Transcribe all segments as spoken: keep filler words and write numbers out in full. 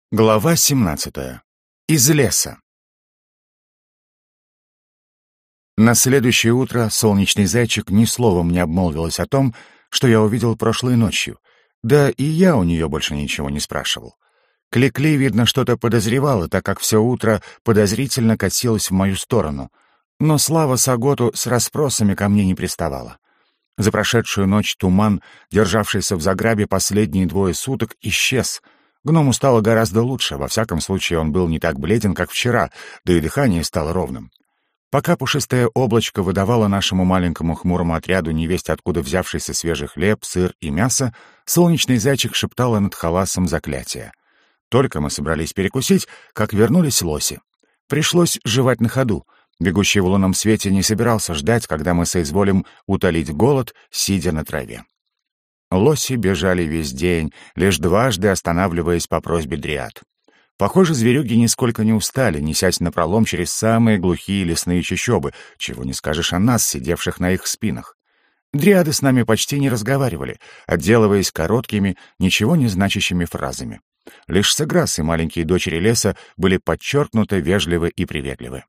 Глава семнадцатая. Из леса. На следующее утро солнечный зайчик ни словом не обмолвилась о том, что я увидел прошлой ночью. Да и я у нее больше ничего не спрашивал. Кли-Кли, видно, что-то подозревала, так как все утро подозрительно косилась в мою сторону. Но Слава Саготу с расспросами ко мне не приставала. За прошедшую ночь туман, державшийся в Заграбе последние двое суток, исчез. Гному стало гораздо лучше, во всяком случае он был не так бледен, как вчера, да и дыхание стало ровным. Пока пушистое облачко выдавало нашему маленькому хмурому отряду невесть откуда взявшийся свежий хлеб, сыр и мясо, солнечный зайчик шептала над халасом заклятие. Только мы собрались перекусить, как вернулись лоси. Пришлось жевать на ходу. Бегущий в лунном свете не собирался ждать, когда мы соизволим утолить голод, сидя на траве. Лоси бежали весь день, лишь дважды останавливаясь по просьбе дриад. Похоже, зверюги нисколько не устали, несясь напролом через самые глухие лесные чащобы, чего не скажешь о нас, сидевших на их спинах. Дриады с нами почти не разговаривали, отделываясь короткими, ничего не значащими фразами. Лишь Сеграс и маленькие дочери леса были подчеркнуто вежливы и приветливы.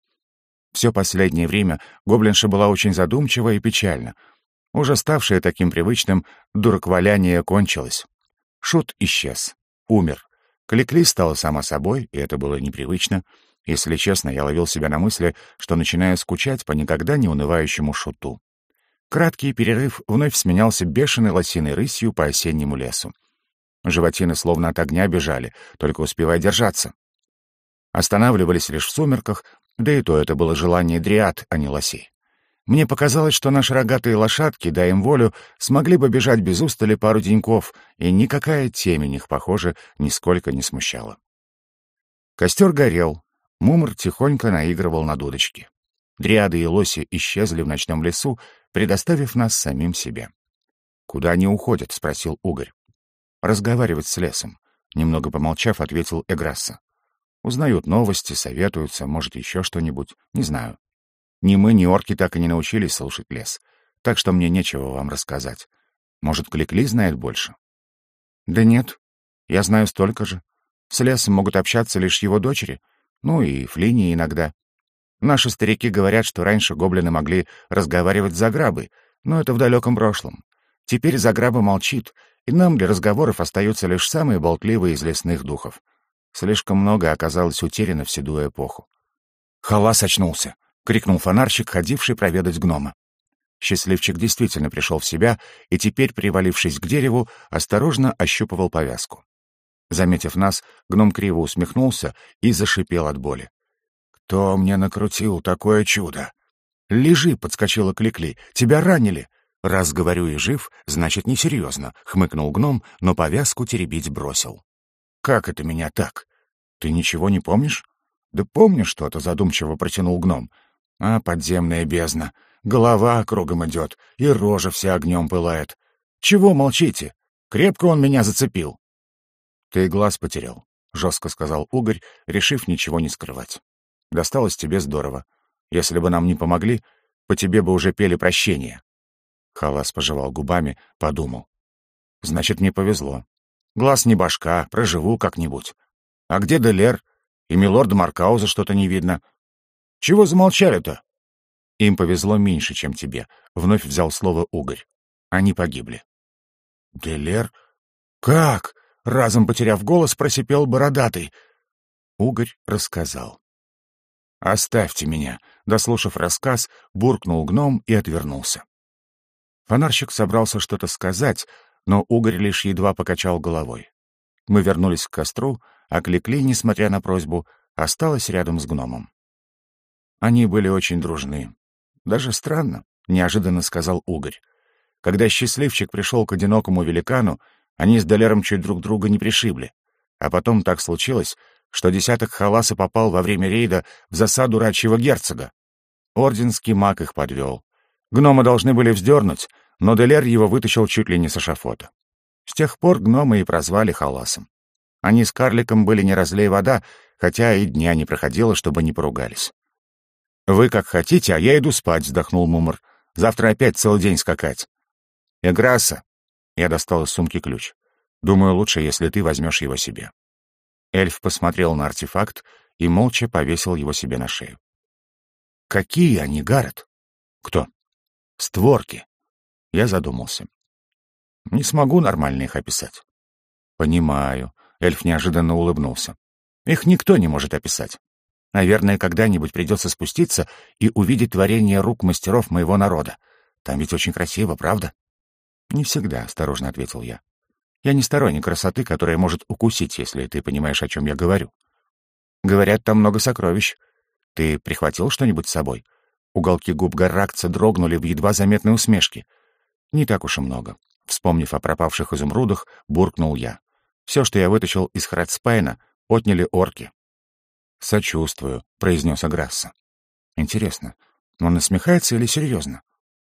Все последнее время гоблинша была очень задумчива и печальна. Уже ставшее таким привычным, дуракваляние кончилось. Шут исчез. Умер. Кли-Кли стала сама собой, и это было непривычно. Если честно, я ловил себя на мысли, что начинаю скучать по никогда не унывающему Шуту. Краткий перерыв вновь сменялся бешеной лосиной рысью по осеннему лесу. Животины словно от огня бежали, только успевая держаться. Останавливались лишь в сумерках, да и то это было желание дриад, а не лосей. Мне показалось, что наши рогатые лошадки, дай им волю, смогли бы бежать без устали пару деньков, и никакая темень их, похоже, нисколько не смущала. Костер горел, Мумр тихонько наигрывал на дудочке. Дриады и лоси исчезли в ночном лесу, предоставив нас самим себе. «Куда они уходят?» — спросил Угорь. «Разговаривать с лесом», — немного помолчав, ответил Эграсса. «Узнают новости, советуются, может, еще что-нибудь, не знаю. Ни мы, ни орки так и не научились слушать лес, так что мне нечего вам рассказать. Может, Кли-Кли знает больше?» «Да нет, я знаю столько же. С лесом могут общаться лишь его дочери, ну и Флини иногда. Наши старики говорят, что раньше гоблины могли разговаривать с Заграбой, но это в далеком прошлом. Теперь Заграба молчит, и нам для разговоров остаются лишь самые болтливые из лесных духов. Слишком много оказалось утеряно в седую эпоху». «Халас очнулся!» — крикнул фонарщик, ходивший проведать гнома. Счастливчик действительно пришел в себя и теперь, привалившись к дереву, осторожно ощупывал повязку. Заметив нас, гном криво усмехнулся и зашипел от боли. «Кто мне накрутил такое чудо?» «Лежи!» — подскочила Кли-Кли. «Тебя ранили!» «Раз говорю и жив, значит, несерьезно», — хмыкнул гном, но повязку теребить бросил. «Как это меня так? Ты ничего не помнишь?» «Да помню что-то», — задумчиво протянул гном. «А подземная бездна. Голова кругом идет, и рожа вся огнем пылает. Чего молчите? Крепко он меня зацепил». «Ты глаз потерял», — жестко сказал Угорь, решив ничего не скрывать. «Досталось тебе здорово. Если бы нам не помогли, по тебе бы уже пели прощение». Халас пожевал губами, подумал. «Значит, мне повезло. Глаз не башка, проживу как-нибудь. А где Делер? И милорда Маркауза что-то не видно. Чего замолчали-то?» «Им повезло меньше, чем тебе», — вновь взял слово Угорь. «Они погибли». «Делер? Как?» — разом потеряв голос, просипел бородатый. Угорь рассказал. «Оставьте меня», — дослушав рассказ, буркнул гном и отвернулся. Фонарщик собрался что-то сказать, но Угорь лишь едва покачал головой. Мы вернулись к костру, а Кли-Кли, несмотря на просьбу, осталась рядом с гномом. Они были очень дружны. Даже странно, — неожиданно сказал Угорь. Когда счастливчик пришел к одинокому великану, они с Делером чуть друг друга не пришибли. А потом так случилось, что десяток Халаса попал во время рейда в засаду рачьего герцога. Орденский маг их подвел. Гнома должны были вздернуть, но Делер его вытащил чуть ли не с эшафота. С тех пор гномы и прозвали Халасом. Они с карликом были не разлей вода, хотя и дня не проходило, чтобы не поругались. «Вы как хотите, а я иду спать», — вздохнул Мумр. «Завтра опять целый день скакать». «Эграсса», — я достал из сумки ключ. «Думаю, лучше, если ты возьмешь его себе». Эльф посмотрел на артефакт и молча повесил его себе на шею. «Какие они, Гаррет?» «Кто?» «Створки». Я задумался. «Не смогу нормально их описать». «Понимаю». Эльф неожиданно улыбнулся. «Их никто не может описать. Наверное, когда-нибудь придется спуститься и увидеть творение рук мастеров моего народа. Там ведь очень красиво, правда?» «Не всегда», — осторожно ответил я. «Я не сторонник красоты, которая может укусить, если ты понимаешь, о чем я говорю. Говорят, там много сокровищ. Ты прихватил что-нибудь с собой?» Уголки губ Гарракца дрогнули в едва заметной усмешке. «Не так уж и много». Вспомнив о пропавших изумрудах, буркнул я. «Все, что я вытащил из Храдспайна, отняли орки». «Сочувствую», — произнес Аграсса. «Интересно, он насмехается или серьезно?»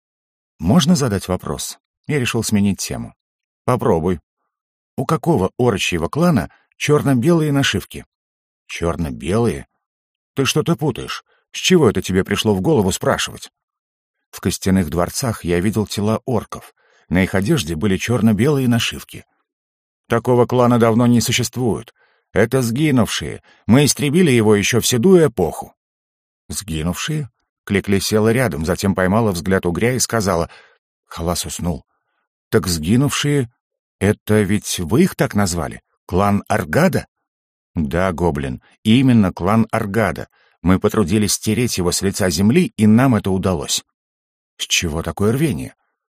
«Можно задать вопрос?» Я решил сменить тему. «Попробуй. У какого орочьего клана черно-белые нашивки?» «Черно-белые? Ты что-то путаешь. С чего это тебе пришло в голову спрашивать?» «В костяных дворцах я видел тела орков. На их одежде были черно-белые нашивки. Такого клана давно не существует. Это сгинувшие. Мы истребили его еще в седую эпоху». «Сгинувшие?» Кликли села рядом, затем поймала взгляд угря и сказала. Халас уснул. «Так сгинувшие — это ведь вы их так назвали? Клан Аргада?» «Да, гоблин, именно клан Аргада. Мы потрудились стереть его с лица земли, и нам это удалось». «С чего такое рвение?»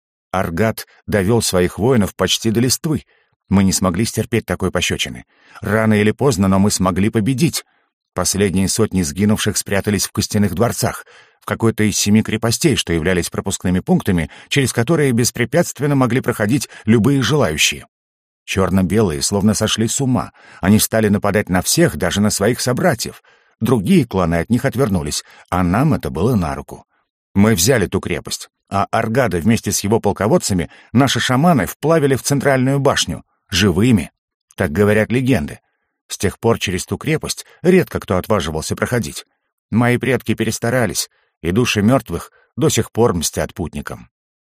«Аргад довел своих воинов почти до листвы. Мы не смогли стерпеть такой пощечины. Рано или поздно, но мы смогли победить. Последние сотни сгинувших спрятались в костяных дворцах, в какой-то из семи крепостей, что являлись пропускными пунктами, через которые беспрепятственно могли проходить любые желающие. Черно-белые словно сошли с ума. Они стали нападать на всех, даже на своих собратьев. Другие кланы от них отвернулись, а нам это было на руку. Мы взяли ту крепость, а Аргада вместе с его полководцами наши шаманы вплавили в центральную башню. Живыми. Так говорят легенды. С тех пор через ту крепость редко кто отваживался проходить. Мои предки перестарались, и души мертвых до сих пор мстят путникам.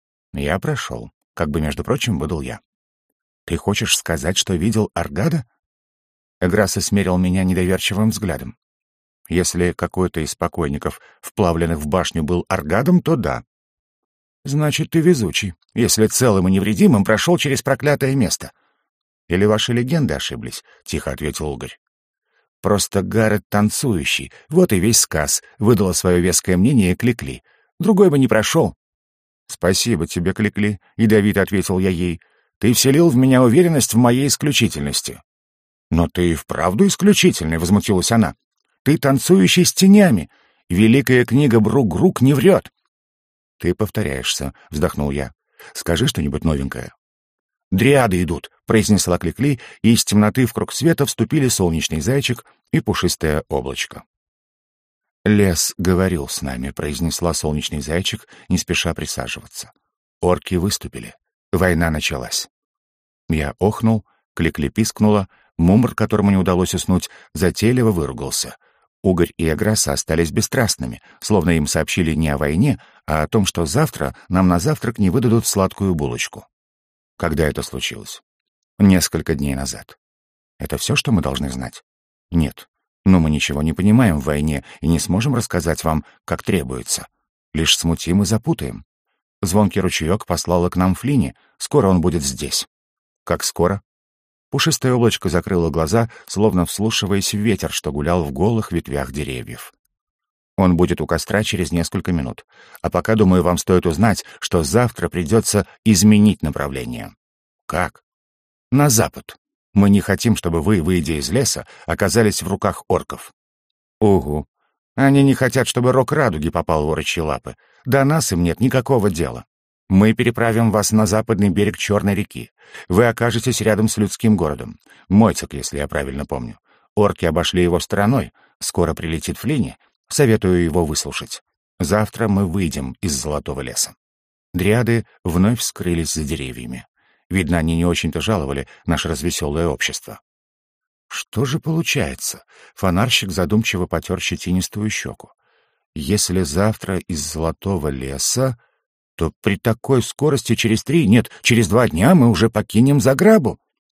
Я прошел, как бы, между прочим, выдал я. «Ты хочешь сказать, что видел Аргада?» Эграсса смерил меня недоверчивым взглядом. «Если какой-то из покойников, вплавленных в башню, был Аргадом, то да». «Значит, ты везучий, если целым и невредимым прошел через проклятое место». «Или ваши легенды ошиблись?» — тихо ответил Угорь. «Просто Гаррет танцующий, вот и весь сказ», — выдала свое веское мнение Кликли. «Другой бы не прошел». «Спасибо тебе, Кликли», — ядовито ответил я ей. «Ты вселил в меня уверенность в моей исключительности». «Но ты и вправду исключительный», — возмутилась она. «Ты танцующий с тенями. Великая книга Брук-Грук не врет». «Ты повторяешься», — вздохнул я. «Скажи что-нибудь новенькое». «Дриады идут», — произнесла Кликли, и из темноты в круг света вступили солнечный зайчик и пушистое облачко. «Лес говорил с нами», — произнесла солнечный зайчик, не спеша присаживаться. «Орки выступили. Война началась». Я охнул, Кликли пискнула, Мумр, которому не удалось уснуть, затейливо выругался. Угорь и Аграсса остались бесстрастными, словно им сообщили не о войне, а о том, что завтра нам на завтрак не выдадут сладкую булочку. Когда это случилось? Несколько дней назад. Это все, что мы должны знать? Нет. Но мы ничего не понимаем в войне и не сможем рассказать вам, как требуется. Лишь смутим и запутаем. Звонкий ручеек послала к нам Флини. Скоро он будет здесь. Как скоро? Пушистое облачко закрыло глаза, словно вслушиваясь в ветер, что гулял в голых ветвях деревьев. Он будет у костра через несколько минут. А пока, думаю, вам стоит узнать, что завтра придется изменить направление. Как? На запад. Мы не хотим, чтобы вы, выйдя из леса, оказались в руках орков. Угу. Они не хотят, чтобы рог радуги попал в орочьи лапы. До нас им нет никакого дела. Мы переправим вас на западный берег Черной реки. Вы окажетесь рядом с людским городом. Мойцек, если я правильно помню. Орки обошли его стороной. Скоро прилетит Флини. Советую его выслушать. Завтра мы выйдем из Золотого леса». Дриады вновь скрылись за деревьями. Видно, они не очень-то жаловали наше развеселое общество. Что же получается? Фонарщик задумчиво потер щетинистую щеку. Если завтра из Золотого леса, то при такой скорости через три, нет, через два дня мы уже покинем Заграбу.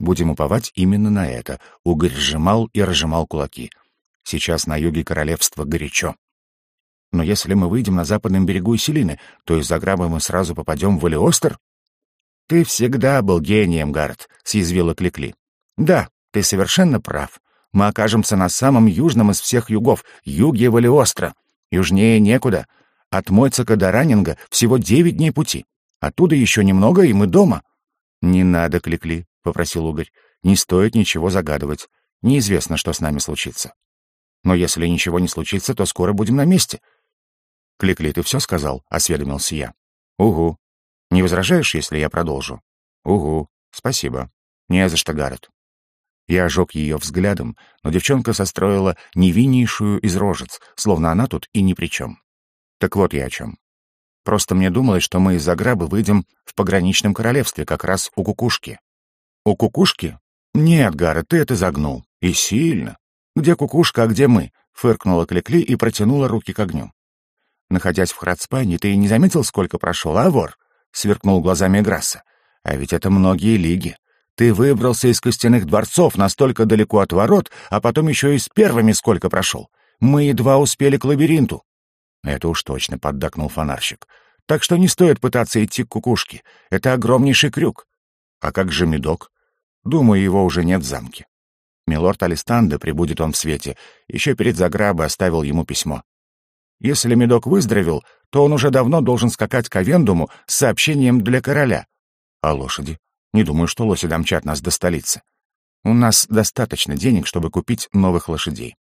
Будем уповать именно на это. Угорь сжимал и разжимал кулаки. Сейчас на юге королевства горячо. Но если мы выйдем на западном берегу Исселины, то из Заграба мы сразу попадем в Валиостер? Ты всегда был гением, Гаррет, съязвила Кликли. Да, ты совершенно прав. Мы окажемся на самом южном из всех югов, юге Валиостра. Южнее некуда. От Мойцека до Раннинга всего девять дней пути. Оттуда еще немного, и мы дома. Не надо, Кликли, попросил Угорь. Не стоит ничего загадывать. Неизвестно, что с нами случится. Но если ничего не случится, то скоро будем на месте. Кликли, ты все сказал? Осведомился я. Угу. Не возражаешь, если я продолжу? Угу. Спасибо. Не за что, Гаррет. Я ожег ее взглядом, но девчонка состроила невиннейшую из рожец, словно она тут и ни при чем. Так вот я о чем. Просто мне думалось, что мы из Заграба выйдем в пограничном королевстве, как раз у Кукушки. У Кукушки? Нет, Гаррет, ты это загнул. И сильно. Где Кукушка, а где мы? Фыркнула Кликли и протянула руки к огню. Находясь в Храдспайне, ты не заметил, сколько прошел, а, вор? Сверкнул глазами Грасса. А ведь это многие лиги. Ты выбрался из костяных дворцов настолько далеко от ворот, а потом еще и с первыми сколько прошел. Мы едва успели к лабиринту. Это уж точно, поддакнул фонарщик. Так что не стоит пытаться идти к Кукушке. Это огромнейший крюк. А как же Медок? Думаю, его уже нет в замке. Милорд Алистанде, прибудет он в свете, еще перед Заграбо оставил ему письмо. Если Медок выздоровел, то он уже давно должен скакать к Авендуму с сообщением для короля. А лошади? Не думаю, что лоси домчат нас до столицы. У нас достаточно денег, чтобы купить новых лошадей.